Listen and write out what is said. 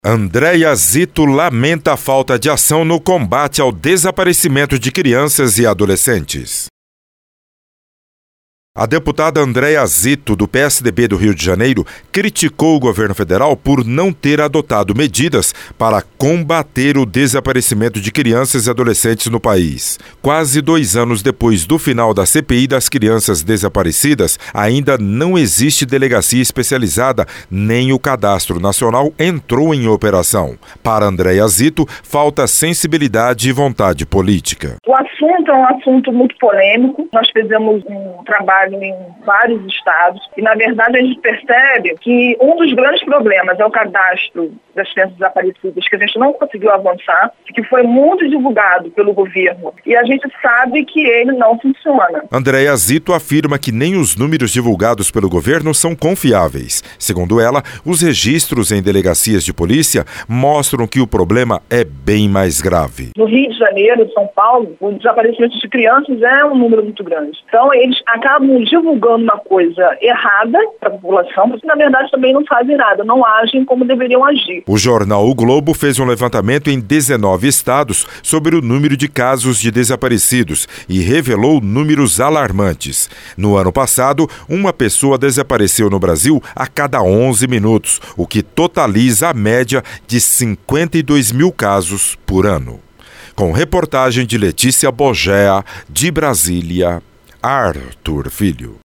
Andréia Zito lamenta a falta de ação no combate ao desaparecimento de crianças e adolescentes. A deputada Andréia Zito, do PSDB do Rio de Janeiro, criticou o governo federal por não ter adotado medidas para combater o desaparecimento de crianças e adolescentes no país. Quase 2 anos depois do final da CPI das crianças desaparecidas, ainda não existe delegacia especializada, nem o Cadastro Nacional entrou em operação. Para Andréia Zito, falta sensibilidade e vontade política. O assunto é um assunto muito polêmico. Nós fizemos um trabalho em vários estados e, na verdade, a gente percebe que um dos grandes problemas é o cadastro das crianças desaparecidas, que a gente não conseguiu avançar, que foi muito divulgado pelo governo e a gente sabe que ele não funciona. Andréia Zito afirma que nem os números divulgados pelo governo são confiáveis. Segundo ela, os registros em delegacias de polícia mostram que o problema é bem mais grave. No Rio de Janeiro e São Paulo, o desaparecimento de crianças é um número muito grande. Então, eles acabam divulgando uma coisa errada para a população, porque na verdade também não fazem nada, não agem como deveriam agir. O jornal O Globo fez um levantamento em 19 estados sobre o número de casos de desaparecidos e revelou números alarmantes. No ano passado, uma pessoa desapareceu no Brasil a cada 11 minutos, o que totaliza a média de 52 mil casos por ano. Com reportagem de Letícia Bogea, de Brasília, Arthur Filho.